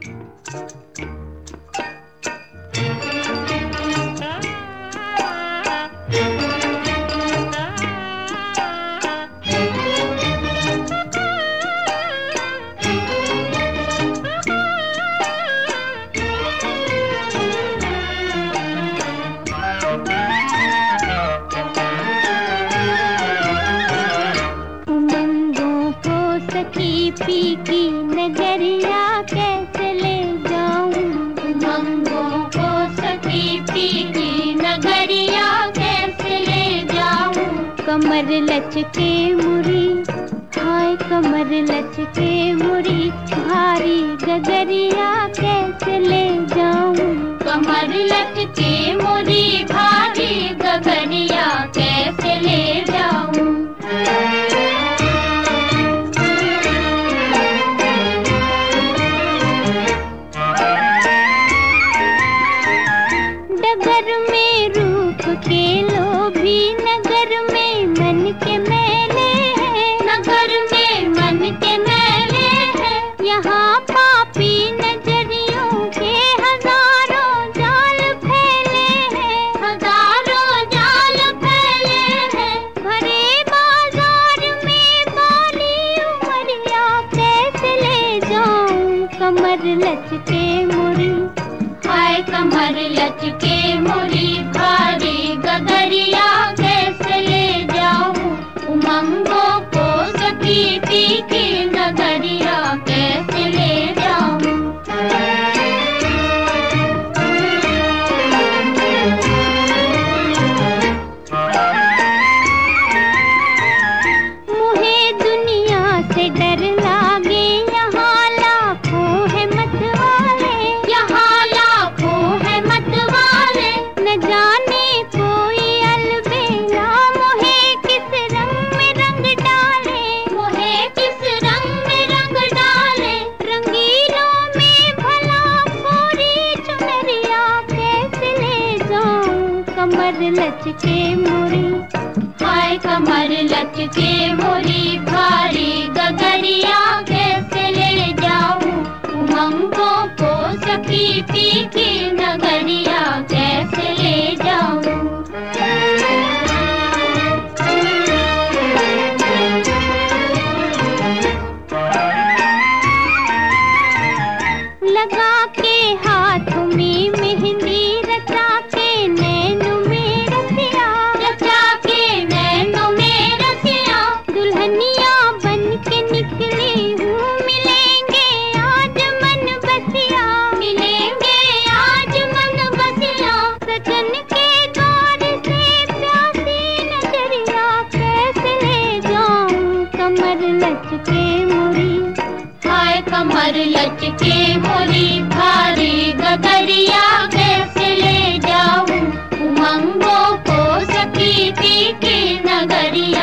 P की नगरिया कैसे ले जाऊं, उमंगों को सखी पी की नगरिया कैसे ले जाऊं। कमर लचके मुरी, हाय कमर लचके मुरी, भारी गगरिया कैसे ले जाऊं। कमर लचके मुरी, भारी गगरिया कैसे ले जाऊं। नगर में रूप के लोभी, नगर में मन के मैले हैं, नगर में मन के मैले हैं। यहाँ पापी नजरियों के हजारों जाल फैले हैं, हजारों जाल फैले हैं। भरे बाजार में बाली उमरिया कैसे ले जाऊं। कमर लचके मुरी, हाय कमर लचके मुरी, भारी गगरिया कैसे ले जाऊं। उमंगों को सखी पी की नगरिया कैसे ले जाऊं। मुझे दुनिया से डर लागे, यहाँ लाखों है मतवाले, यहाँ लाखों है मतवाले। न जाने कोई अलबेला मुझे किस रंग में रंग डाले, मुझे किस रंग में रंग डाले। रंगीलों में भला पूरी चुनरिया कैसे ले जाऊं। कमर लचके मुरी, हाय कमर लचके मुरी, भारी गगरिया कैसे ले जाऊं। उमंगों को सखी पी की नगरिया कैसे ले जाऊं। लगा के हाथों में मेहंदी, रचा के नैनों में रसिया, रचा के नैनों में रसिया। दुल्हनिया बन के निकली हूँ, मिलेंगे आज मन बसिया, मिलेंगे आज मन बसिया। सजन के द्वार से प्यासी नजरिया कैसे ले जाऊं। कमर लचके मुरी, हाय कमर लचके मुरी, भारी गगरिया कैसे ले जाऊं। उमंगों को सखी पी की नगरिया